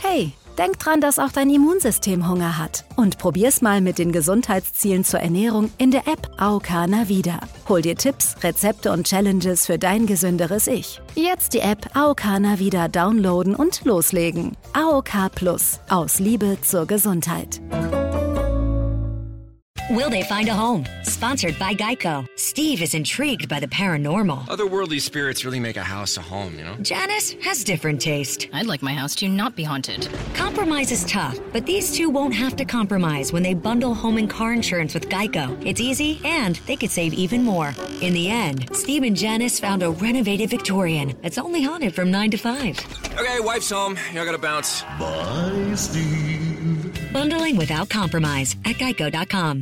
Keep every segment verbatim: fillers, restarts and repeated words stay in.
Hey, denk dran, dass auch dein Immunsystem Hunger hat. Und probier's mal mit den Gesundheitszielen zur Ernährung in der App A O K Navida. Hol dir Tipps, Rezepte und Challenges für dein gesünderes Ich. Jetzt die App A O K Navida downloaden und loslegen. A O K Plus. Aus Liebe zur Gesundheit. Will they find a home? Sponsored by Geico. Steve is intrigued by the paranormal. Otherworldly spirits really make a house a home, you know? Janice has different taste. I'd like my house to not be haunted. Compromise is tough, but these two won't have to compromise when they bundle home and car insurance with Geico. It's easy, and they could save even more. In the end, Steve and Janice found a renovated Victorian that's only haunted from nine to five. Okay, wife's home. I gotta bounce. Bye, Steve. Bundling without compromise at geico dot com.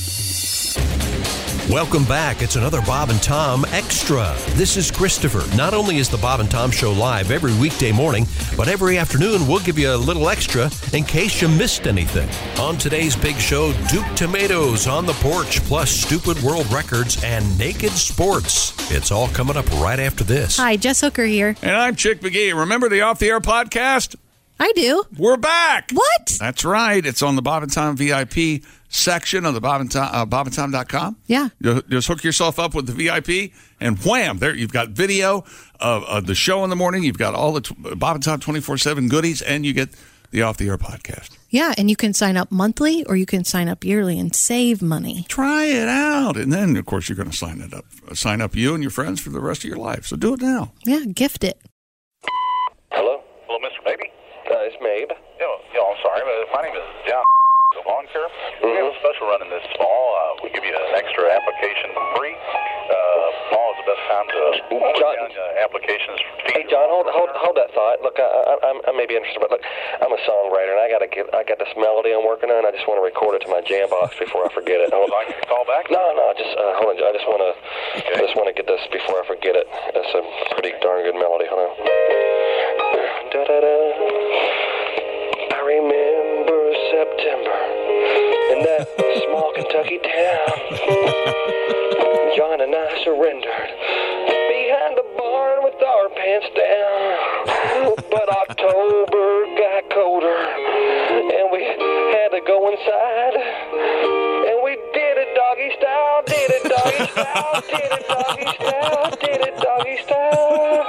Welcome back. It's another Bob and Tom Extra. This is Christopher. Not only is the Bob and Tom Show live every weekday morning, but every afternoon we'll give you a little extra in case you missed anything. On today's big show, Duke Tomatoes on the porch, plus Stupid World Records and Naked Sports. It's all coming up right after this. Hi, Jess Hooker here. And I'm Chick McGee. Remember the Off the Air podcast? I do. We're back. What? That's right. It's on the Bob and Tom V I P section of the Bob and Tom, uh, bob and tom dot com. Yeah. You just hook yourself up with the V I P, and wham, there you've got video of, of the show in the morning. You've got all the t- Bob and Tom twenty-four seven goodies, and you get the Off the Air podcast. Yeah, and you can sign up monthly or you can sign up yearly and save money. Try it out, and then of course you're going to sign it up, sign up you and your friends for the rest of your life. So do it now. Yeah, gift it. Hello, hello, Mister Maybe. Uh, it's Mabe. Yeah, yeah, I'm sorry, but my name is John. Lawn care. Mm-hmm. We have a special running this fall. Uh, we give you an extra application free. Uh, fall is the best time to put John, down uh, applications. Hey, John, hold hold hold that thought. Look, I, I, I may be interested, but look, I'm a songwriter, and I got to get I got this melody I'm working on. I just want to record it to my jam box before I forget it. Would you like to call back? No, no, just uh, hold on. I just want to okay. I just want to get this before I forget it. It's a pretty darn good melody. Hold on. Da da da. I remember September in that small Kentucky town. John and I surrendered behind the barn with our pants down. But October got colder and we had to go inside. And we did it doggy style, did it doggy style, did it doggy style, did it doggy style.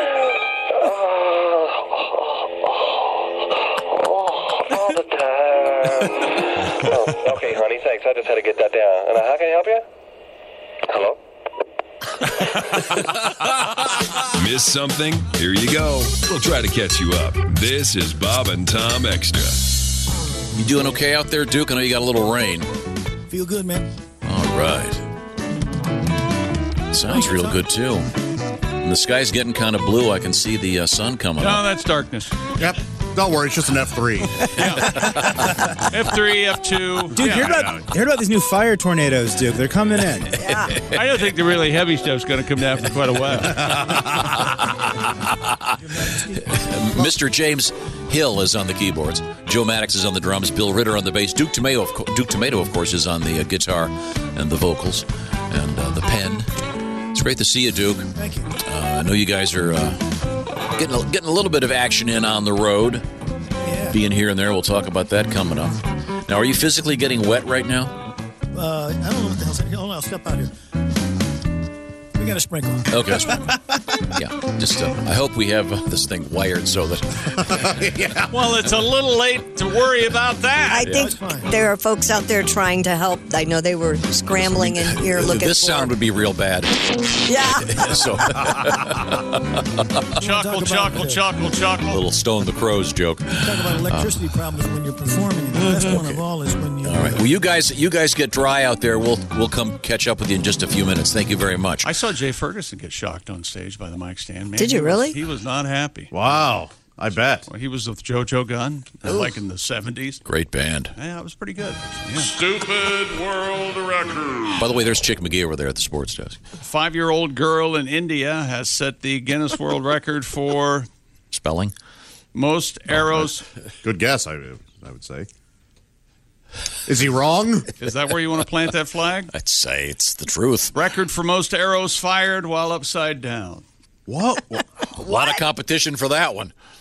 Oh, all the time. Oh, okay, honey, thanks. I just had to get that down. And how can I help you? Hello? Miss something? Here you go. We'll try to catch you up. This is Bob and Tom Extra. You doing okay out there, Duke? I know you got a little rain. Feel good, man. All right. Sounds real good, too. And the sky's getting kind of blue. I can see the uh, sun coming no, up. No, that's darkness. Yep. Don't worry, it's just an F three. F three, F two. Dude, yeah, heard about, heard about these new fire tornadoes, Duke. They're coming in. Yeah. I don't think the really heavy stuff's going to come down for quite a while. Mister James Hill is on the keyboards. Joe Maddox is on the drums. Bill Ritter on the bass. Duke Tomato, of, co- Duke Tomato, of course, is on the uh, guitar and the vocals and uh, the pen. It's great to see you, Duke. Thank you. Uh, I know you guys are... Uh, Getting a, getting a little bit of action in on the road. Yeah. Being here and there, we'll talk about that coming up. Now, are you physically getting wet right now? Uh, I don't know what the hell's happening. Hold on, I'll step out here. We got a sprinkler. Okay, sprinkler. Yeah, just uh, I hope we have uh, this thing wired so that... yeah. Well, it's a little late to worry about that. I yeah. think there are folks out there trying to help. I know they were scrambling and you're looking This for... sound would be real bad. Yeah. so, chuckle, chuckle, chuckle, chuckle. A little Stone the Crows joke. Talk about electricity uh, problems when you're performing. And the best okay. one of all is when you... All right. Well, you guys, you guys get dry out there. We'll we'll come catch up with you in just a few minutes. Thank you very much. I saw Jay Ferguson get shocked on stage by the mic stand. Man, Did you he really? Was, he was not happy. Wow. I bet. Well, he was with JoJo Gunn, like in the seventies. Great band. Yeah, it was pretty good. Yeah. Stupid World Record. By the way, there's Chick McGee over there at the sports desk. Five-year-old girl in India has set the Guinness World Record for... Spelling? Most arrows... Oh, good guess, I, I would say. Is he wrong? Is that where you want to plant that flag? I'd say it's the truth. Record for most arrows fired while upside down. What? A lot of competition for that one.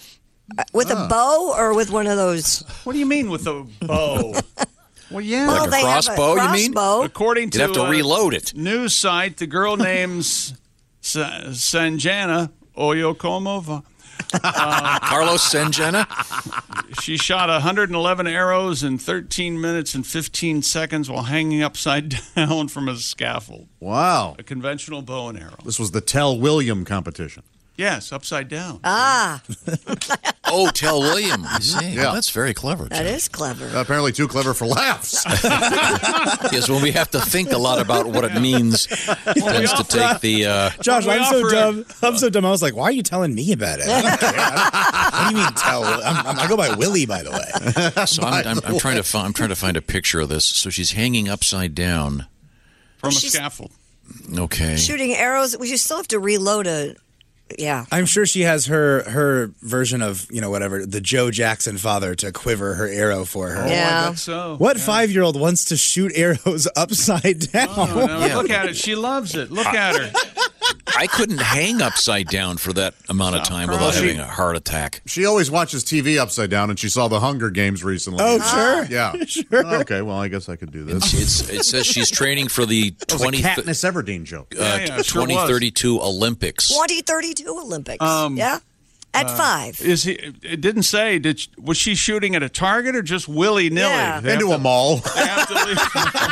With Ah. a bow or with one of those? What do you mean with a bow? Well, yeah. Like a they have crossbow, you mean? crossbow. According to You'd have to a reload it. news site, the girl names Sa- Sanjana Oyokomova. Uh, Carlos Sanjana? She shot one hundred eleven arrows in thirteen minutes and fifteen seconds while hanging upside down from a scaffold. Wow. A conventional bow and arrow. This was the Tell William competition. Yes, upside down. Ah, Oh, Tell William. I see. Yeah. Well, that's very clever. that is clever. Apparently too clever for laughs. Yes, when we have to think a lot about what it means, it tends to take the. Uh, Josh, We I'm so offer- dumb. I'm so dumb. I was like, why are you telling me about it? I don't care. I don't- what do you mean tell? I'm, I'm, I go by Willie, by the way. so I'm, I'm, I'm trying to find. I'm trying to find a picture of this. So she's hanging upside down. From a She's- scaffold. Okay. Shooting arrows. We still have to reload a. Yeah. I'm sure she has her her version of, you know, whatever, the Joe Jackson father to quiver her arrow for her. Oh, Yeah. I bet so. What Yeah. five-year-old wants to shoot arrows upside down? Oh, no, Yeah. Look at it. She loves it. Look at her. I couldn't hang upside down for that amount of time without She- having a heart attack. She always watches T V upside down, and she saw the Hunger Games recently. Oh, sure. Yeah. Sure. Okay, well, I guess I could do this. It's, it says she's training for the That was a twenty, Katniss Everdeen joke. uh, Yeah, yeah, it sure twenty thirty-two Olympics. twenty thirty-two Olympics. Um, yeah. At five. Is he? It didn't say. Did she, was she shooting at a target or just willy nilly? Yeah. Into a mall. They have to leave.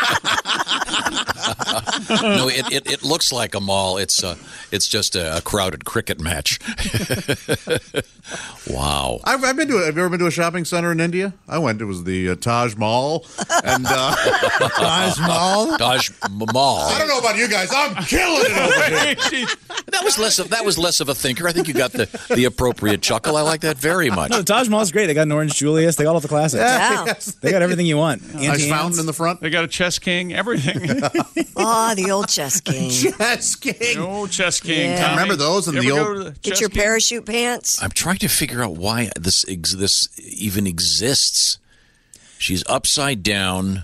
No, it, it, it looks like a mall. It's uh, it's just a, a crowded cricket match. Wow. I've, I've been to. A, have you ever been to a shopping center in India? I went. It was the uh, Taj Mahal, and uh, Taj Mahal? Taj Mahal. I don't know about you guys. I'm killing it over here. That was less of that was less of a thinker. I think you got the, the appropriate chuckle. I like that very much. No, the Taj Mahal's great. They got an Orange Julius. They got all the classics. Yeah. They got everything you want. Nice Anti-ants. fountain in the front. They got a chess king. Everything. Oh, the old chess king. Chess King. Oh, chess king. Yeah. Tommy. Remember those in You the ever old- go to the Get chess your king? parachute pants. I'm trying to figure out why this ex- this even exists. She's upside down.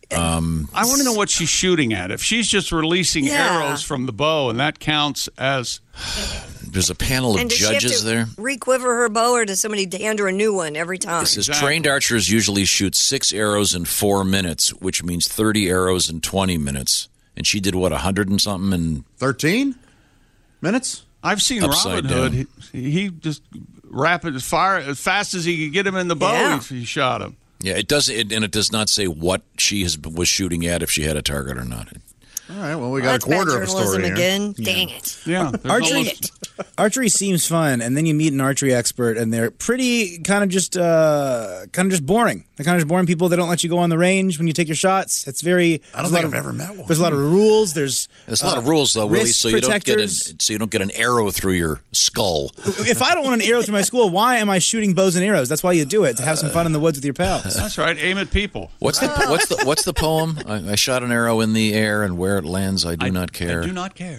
Um, I want to know what she's shooting at. If she's just releasing Yeah. arrows from the bow, and that counts as there's a panel of And does she have judges to there. re-quiver her bow, or does somebody hand her a new one every time? It says Exactly. trained archers usually shoot six arrows in four minutes, which means thirty arrows in twenty minutes. And she did what, a hundred and something? And Thirteen minutes. I've seen Upside Robin Hood. down. He, he just rapid fire as fast as he could get him in the bow. Yeah. He, he shot him. yeah, it does. It, and it does not say what she has, was shooting at if she had a target or not. All right. Well, we Well, got that's a quarter bad of a story journalism here. again. Dang it. Yeah, there's Archery, almost- archery seems fun, and then you meet an archery expert, and they're pretty kind of just uh, kind of just boring. They're kind of just boring people. They don't let you go on the range when you take your shots. It's very. I don't there's a think lot I've of- ever met one. There's a lot of rules. There's There's a lot uh, of rules, though, Willie, wrist so you don't get an, protectors. so you don't get an arrow through your skull. If I don't want an arrow through my school, why am I shooting bows and arrows? That's why you do it, to have some fun in the woods with your pals. That's right. Aim at people. What's the what's the what's the poem? I, I shot an arrow in the air, and where it lands, I do not care. I do not care.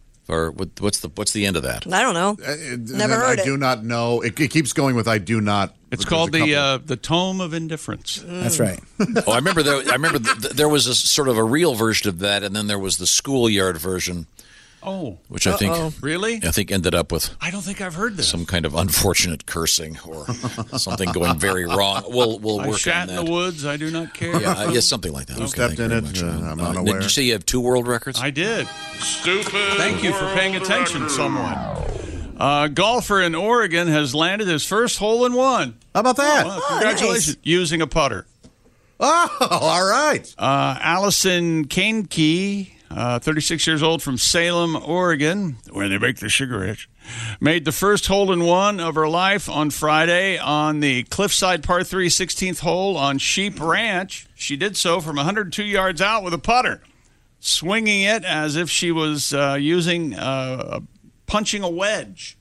Or what, what's the what's the end of that? I don't know. Uh, it- Never I heard it. do not know. It, it keeps going with I do not. It's There's called a the couple. uh, the Tome of Indifference. That's right. Oh, I remember there. I remember th- there was a sort of a real version of that, and then there was the schoolyard version, Oh, which I think really? I think ended up with I don't think I've heard this. some kind of unfortunate cursing or something going very wrong. We'll we'll I work shat on in that. the woods. I do not care. Yeah, uh, yeah, something like that. Who Okay, stepped thank in you it? very much. Uh, I'm Uh, unaware. Did you say you have two world records? I did. Stupid. Thank you for paying attention, someone. Uh, golfer in Oregon has landed his first hole in one. How about that? Well, congratulations. Using a putter. Oh, all right. Uh, Allison Kainke, uh, thirty-six years old from Salem, Oregon, where they make the cigarettes, made the first hole-in-one of her life on Friday on the Cliffside Par three sixteenth hole on Sheep Ranch. She did so from one hundred two yards out with a putter, swinging it as if she was uh, using uh, punching a wedge.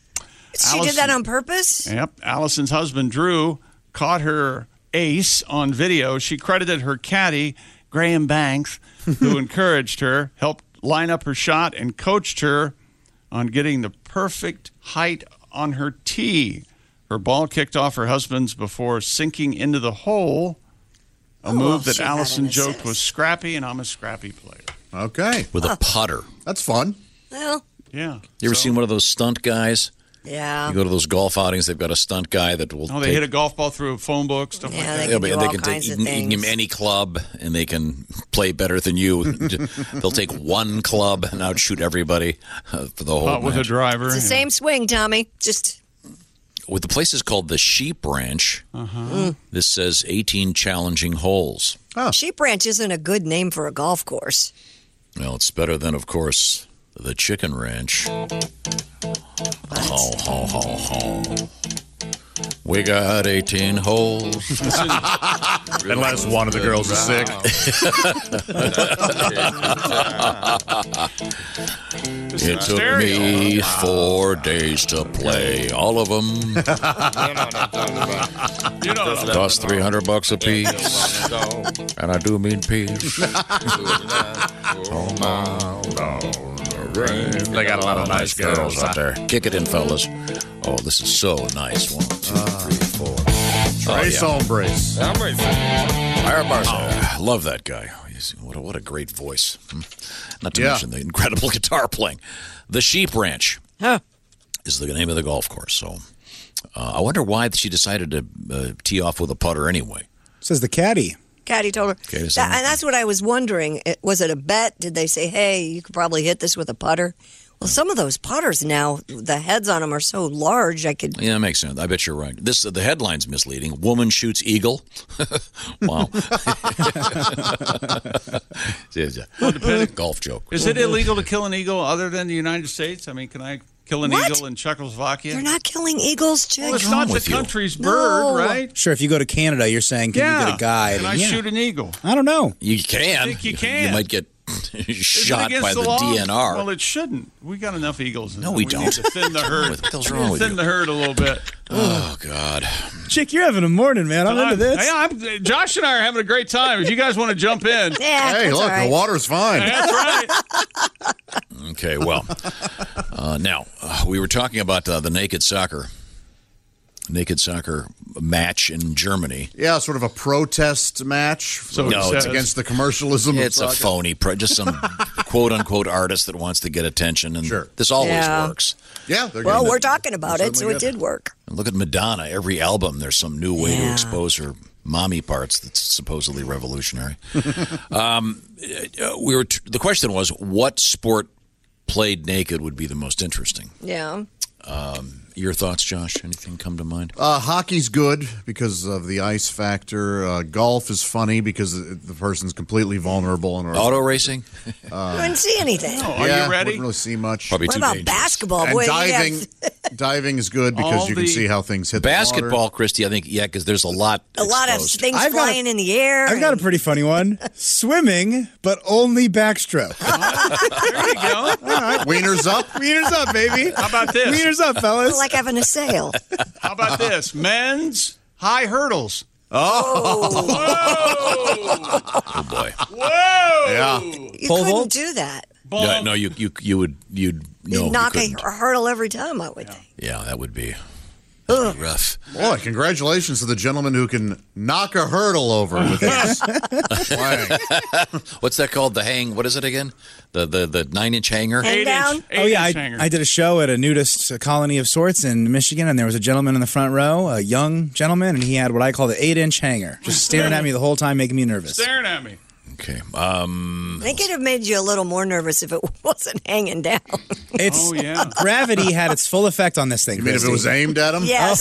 She did that on purpose? Yep. Allison's husband, Drew, caught her ace on video. She credited her caddy, Graham Banks, who encouraged her, helped line up her shot, and coached her on getting the perfect height on her tee. Her ball kicked off her husband's before sinking into the hole, a Oh, move that she had Allison an joked assist. was scrappy, and I'm a scrappy player. Okay. With a putter. That's fun. Well, Yeah. You ever So- seen one of those stunt guys Yeah. You go to those golf outings, they've got a stunt guy that will. Oh, they take, hit a golf ball through a phone book, stuff Yeah, like that. they yeah, can but do they all can take kinds you of can, you can give them things. any club, and they can play better than you. They'll take one club and outshoot everybody uh, for the whole. Not with a match. driver. It's the same swing, Tommy. Just With the place is called the Sheep Ranch. Uh-huh. Mm. This says eighteen challenging holes. Sheep Ranch isn't a good name for a golf course. Well, it's better than, of course, the Chicken Ranch. Ho, ho, ho, ho. We got eighteen holes. Unless one of the girls is sick. It took me four days to play all of them. You know, Cost three hundred bucks a piece, and I do mean piece. They got a lot of nice girls out there. Kick it in, fellas. Oh, this is so nice. One, two, three, four. Trace Oh, yeah. hombres. Ira Barza. Love that guy. He's, what, a, what a great voice. Hmm? Not to Yeah. mention the incredible guitar playing. The Sheep Ranch Huh. is the name of the golf course. So uh, I wonder why she decided to uh, tee off with a putter anyway. Says the caddy. Caddy told her. Okay, so- That- and that's what I was wondering. It- Was it a bet? Did they say, hey, you could probably hit this with a putter? Well, some of those putters now, the heads on them are so large, I could. Yeah, that makes sense. I bet you're right. This the headline's misleading. Woman shoots eagle. Wow. Golf joke. is it illegal to kill an eagle other than the United States? I mean, can I kill an What? eagle in Czechoslovakia? You're not killing eagles, Chick. Well, it's wrong not the with you? country's No. bird, right? Sure, if you go to Canada, you're saying, can yeah. you get a guide? Can I And yeah. shoot an eagle? I don't know. You can. I think you You can. might get Isn't it shot against by the, law? D N R. Well, it shouldn't. We got enough eagles. No, we need don't. to thin the herd. What the hell's We wrong need to with thin you? the herd a little bit. Oh, God. Chick, you're having a morning, man. I'm into this. Hey, I'm, Josh and I are having a great time. If you guys want to jump in, Yeah, Hey, that's look, all right. the water's fine. that's right. Okay, well, uh, now, uh, we were talking about uh, the naked soccer, naked soccer match in Germany. Yeah, sort of a protest match. So No, it it's says- against the commercialism. It's of a soccer. phony, pro- just some quote-unquote artist that wants to get attention, and Sure. this always Yeah. works. Yeah, they're Well, getting we're it. talking about They're it, so certainly it getting did work. And look at Madonna. Every album, there's some new way to Yeah. expose her mommy parts that's supposedly revolutionary. um, uh, we were. T- the question was, what sport played naked would be the most interesting? Yeah. Um, your thoughts, Josh? Anything come to mind? Uh, hockey's good because of the ice factor. Uh, golf is funny because the the person's completely vulnerable. And Auto racing? I didn't see anything. Oh, are yeah, you ready? Wouldn't really see much. Probably What too about dangerous. basketball? And Boy, you diving, have diving is good because All you can the- see how things hit the Basketball, water. Christy, I think, yeah, because there's a lot a lot of exposed. things I've got a- flying in the air. I've got a and- pretty funny one. Swimming, but only backstroke. There you go. Wieners up. Wieners up, baby. How about this? Wieners up, fellas. like having a sail. How about this? Men's high hurdles. Oh, Whoa! Oh boy. Whoa! yeah. You Pole couldn't vault? do that. Ball- No, no, you you you would you'd no, You'd you knock a couldn't. hurdle every time, I would think. Yeah, that would be, that'd be rough. Boy, congratulations to the gentleman who can knock a hurdle over with his swing. What's that called? The hang? What is it again? The the the nine inch hanger? Hang Eight down. inch, Oh yeah, I, eight-inch hanger. I did a show at a nudist colony of sorts in Michigan, and there was a gentleman in the front row, a young gentleman, and he had what I call the eight-inch hanger, just staring at me the whole time, making me nervous. staring at me. Okay. Um, I think it'd have made you a little more nervous if it wasn't hanging down. It's Oh, yeah. gravity had its full effect on this thing. You mean if it Christy. was aimed at him? Yes.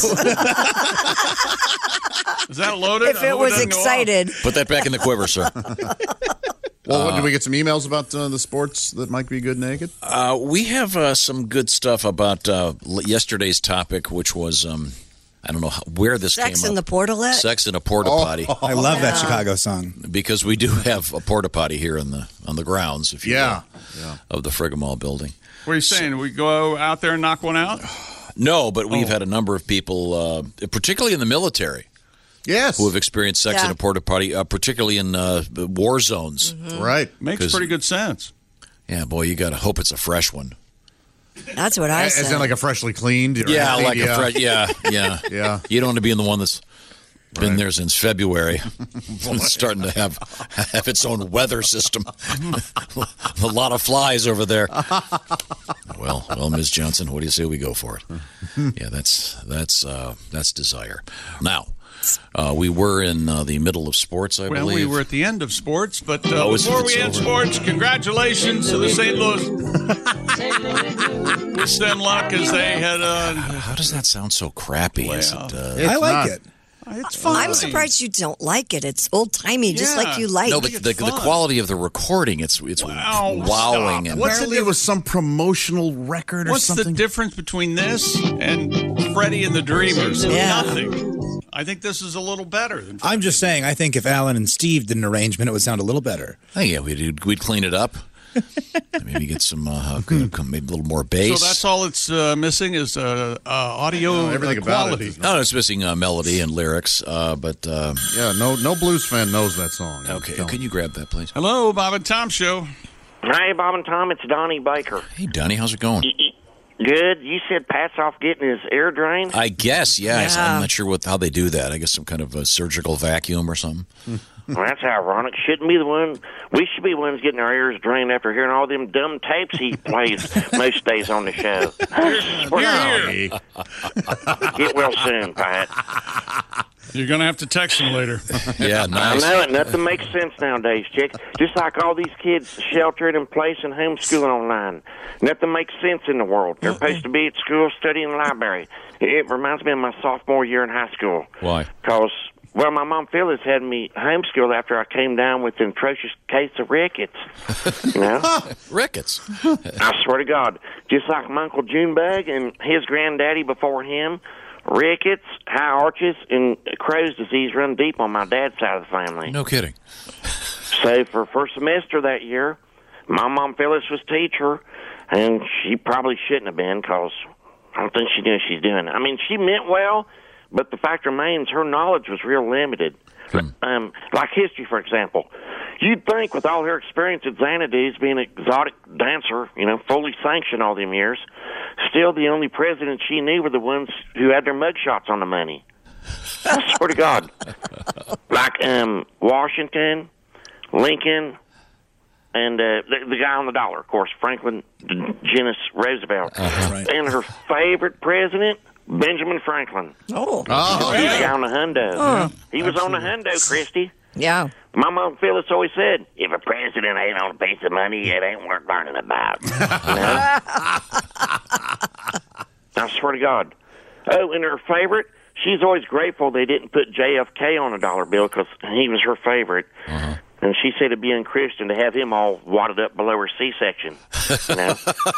Is that loaded? if I it hope was doesn't go off. excited. put that back in the quiver, sir. Well, what, did we get some emails about uh, the sports that might be good naked? Uh, we have uh, some good stuff about uh, l- yesterday's topic, which was um, I don't know how, where this Sex came in up. the portalet? Sex in a porta potty. I love that Yeah. Chicago song. Because we do have a porta potty here in the on the grounds, if you Yeah. will, Yeah. of the Frigamall building. What are you saying? We go out there and knock one out? No, but we've Oh. had a number of people, uh, particularly in the military, Yes. who have experienced sex Yeah. in a porta potty, uh, particularly in uh, war zones. Right. Makes 'Cause- pretty good sense. Yeah, boy, you got to hope it's a fresh one. That's what I As said. in like a freshly cleaned? or Yeah, emptied? like yeah. a fresh. Yeah, yeah, Yeah. You don't want to be in the one that's Been Right. there since February. It's starting to have have its own weather system. A lot of flies over there. Well, well, Miz Johnson, what do you say we go for it? Yeah, that's that's uh, that's desire. Now, uh, we were in uh, the middle of sports, I well, believe. we were at the end of sports, but uh, Oh, it's- before it's we end over. sports, congratulations to the Saint Louis. Wish them luck as they head on. How does that sound so crappy? Is it, uh, I like it. It's fun. I'm surprised you don't like it. It's old timey, just like you like. No, but the, the quality of the recording, it's it's Wow, wowing. stop. And What's the Apparently it was some promotional record or What's something. the difference between this and Freddie and the Dreamers? Yeah. Nothing. I think this is a little better than I'm just saying, I think if Alan and Steve did an arrangement, it would sound a little better. Oh, yeah, we'd, we'd clean it up. Maybe get some, uh, maybe a little more bass. So that's all it's uh, missing is uh, uh, audio No, everything uh, about it quality. is No, it's missing uh, melody and lyrics, uh, but uh, yeah, no, no blues fan knows that song. Okay, can you grab that, please? Hello, Bob and Tom Show. Hey, Bob and Tom, it's Donnie Baker. Hey, Donnie, how's it going? Good. You said Pat's off getting his air drained? I guess, yeah. Yeah. I'm not sure what how they do that. I guess some kind of a surgical vacuum or something. Well, that's ironic. Shouldn't be the one. We should be the ones getting our ears drained after hearing all them dumb tapes he plays most days on the show. Here, Get well soon, Pat. You're going to have to text him later. Yeah, I know it. Nothing makes sense nowadays, chick. Just like all these kids sheltered in place and homeschooling online. Nothing makes sense in the world. They're supposed to be at school studying in the library. It reminds me of my sophomore year in high school. Why? Because, well, my mom Phyllis had me homeschooled after I came down with an atrocious case of rickets. You know? Rickets? I swear to God. Just like my Uncle Junebug and his granddaddy before him, rickets, high arches, and Crow's disease run deep on my dad's side of the family. No kidding. So for first semester that year, my mom Phyllis was teacher, and she probably shouldn't have been because I don't think she knew what she's doing. I mean, she meant well, but the fact remains her knowledge was real limited. Um, like history, for example. You'd think with all her experience at Xanadu's, being an exotic dancer, you know, fully sanctioned all them years, still the only presidents she knew were the ones who had their mugshots on the money. I swear to God. Like um, Washington, Lincoln, and uh, the, the guy on the dollar, of course, Franklin Genis Roosevelt. Uh-huh. Right. And her favorite president, Benjamin Franklin. Oh. Oh, He was the yeah. guy on the hundo. Oh. He was on the hundo, Christy. Yeah. My mom Phyllis always said, if a president ain't on a piece of money, it ain't worth learning about. You know? I swear to God. Oh, and her favorite, she's always grateful they didn't put J F K on a dollar bill because he was her favorite. Uh-huh. And she said it'd be unchristian to have him all wadded up below her C-section. You know?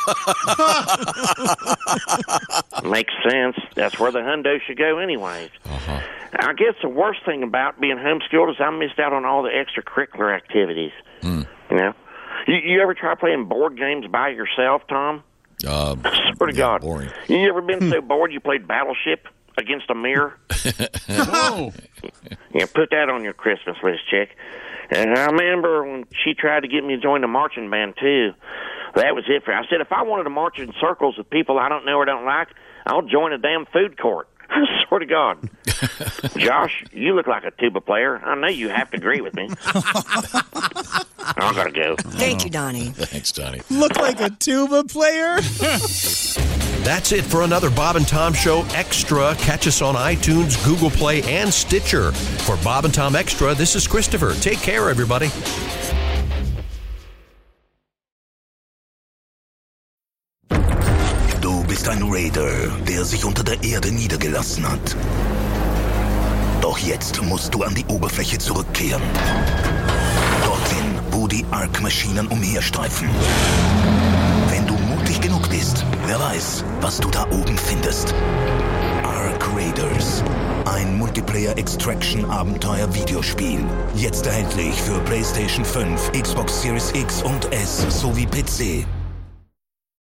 Makes sense. That's where the hundo should go anyways. Uh-huh. I guess the worst thing about being homeschooled is I missed out on all the extracurricular activities. Mm. You know? You, you ever try playing board games by yourself, Tom? Uh, I swear to yeah, God. boring. You ever been so bored you played Battleship against a mirror? Oh. Yeah, put that on your Christmas list, chick. And I remember when she tried to get me to join the marching band, too. That was it for her. I said, if I wanted to march in circles with people I don't know or don't like, I'll join a damn food court. I swear to God. Josh, you look like a tuba player. I know you have to agree with me. I gotta go. Thank you, Donnie. Thanks, Donnie. Look like a tuba player. That's it for another Bob and Tom Show Extra. Catch us on iTunes, Google Play, and Stitcher. For Bob and Tom Extra, this is Christopher. Take care, everybody. Du bist ein Raider, der sich unter der Erde niedergelassen hat. Doch jetzt musst du an die Oberfläche zurückkehren. Dorthin, wo die Ark-Maschinen umherstreifen. Wenn du mutig genug bist, wer weiß, was du da oben findest. Ark Raiders. Ein Multiplayer-Extraction-Abenteuer-Videospiel. Jetzt erhältlich für PlayStation fünf, Xbox Series X und S sowie P C.